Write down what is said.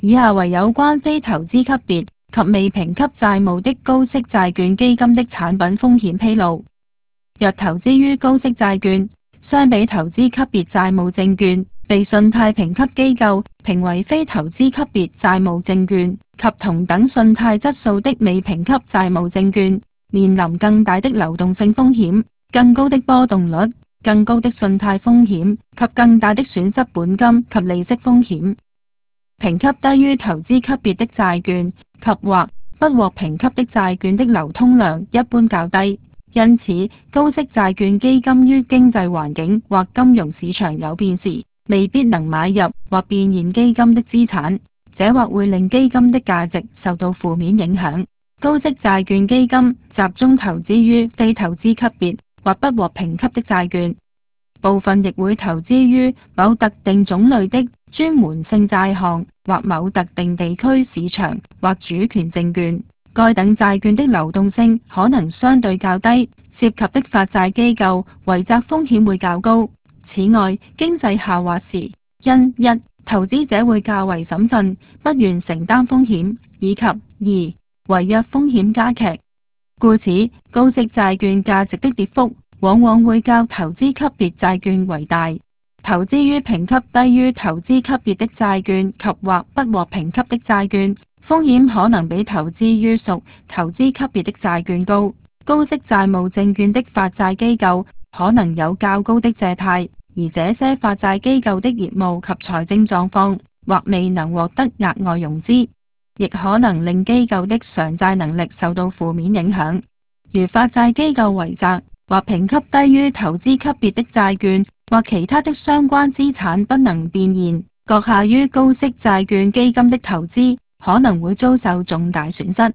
以下為有關非投資級別及未評級債務的高息債券基金的產品風險披露。若投資於高息債券，相比投資級別債務證券，被信貸評級機構評為非投資級別債務證券及同等信貸質素的未評級債務證券，面臨更大的流動性風險、更高的波動率、更高的信貸風險及更大的損失本金及利息風險。評級低於投資級別的債券及或不獲評級的債券的流通量一般較低，因此高息債券基金於經濟環境或金融市場有變時，未必能買入或變現基金的資產，這或會令基金的價值受到負面影響。高息債券基金集中投資於非投資級別或不獲評級的債券，部分亦會投資於某特定種類的專門性債項或某特定地區市場或主權證券。該等債券的流動性可能相對較低，涉及的發債機構違責風險會較高。此外，經濟下滑時，因一投資者會較為審慎，不願承擔風險，以及二違約風險加劇，故此高息債券價值的跌幅往往會較投資級別債券為大。投資於評級低於投資級別的債券及或不獲評級的債券，風險可能比投資於屬投資級別的債券高。高息債務證券的發債機構可能有較高的借貸，而這些發債機構的業務及財政狀況或未能獲得額外融資，亦可能令機構的償債能力受到負面影響，如發債機構違責或評級低於投資級別的債券或其他的相關資產不能變現，閣下於高息債券基金的投資可能會遭受重大損失。